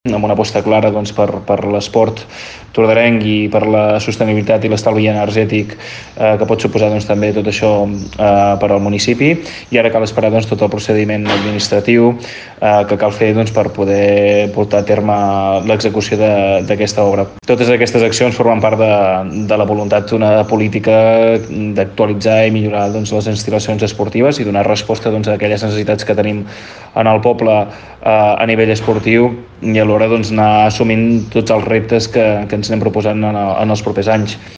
amb una aposta clara doncs, per l'esport tordarenc i per la sostenibilitat i l'estalvi energètic que pot suposar doncs, també tot això per al municipi, i ara cal esperar doncs, tot el procediment administratiu que cal fer doncs, per poder portar a terme l'execució d'aquesta obra. Totes aquestes accions formen part de la voluntat d'una política d'actualitzar i millorar doncs, les instal·lacions esportives i donar resposta doncs, a aquelles necessitats que tenim en el poble a nivell esportiu, i alhora doncs, anar assumint tots els reptes que ens anem proposant en els propers anys.